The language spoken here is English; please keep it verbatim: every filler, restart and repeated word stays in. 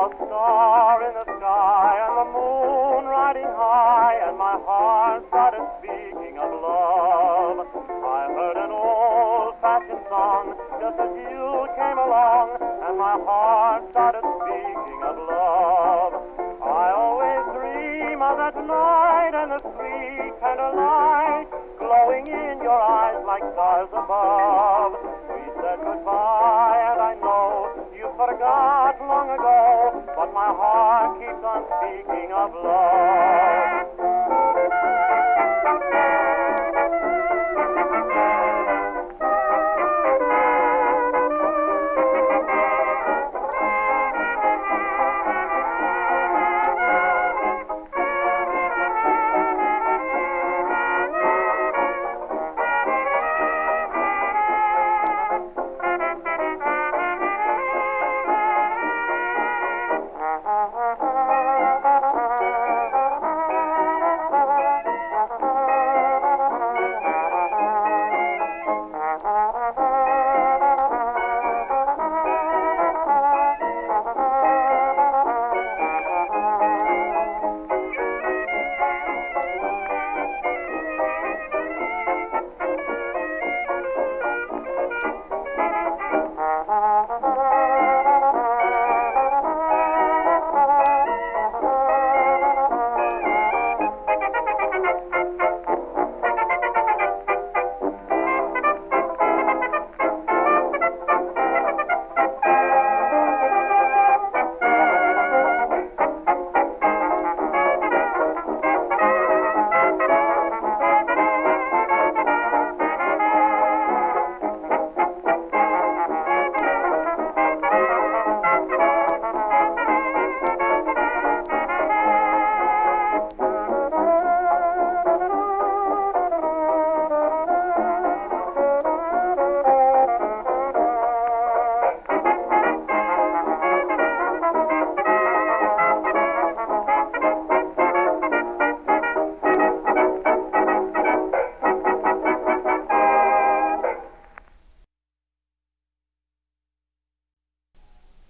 a star in the sky and the moon riding high, and my heart started speaking of love. I heard an old-fashioned song just as you came along, and my heart started speaking of love. I always dream of that night and the sweet candlelight glowing in your eyes like stars above. We said goodbye, and I know you forgot long ago, but my heart keeps on speaking of love.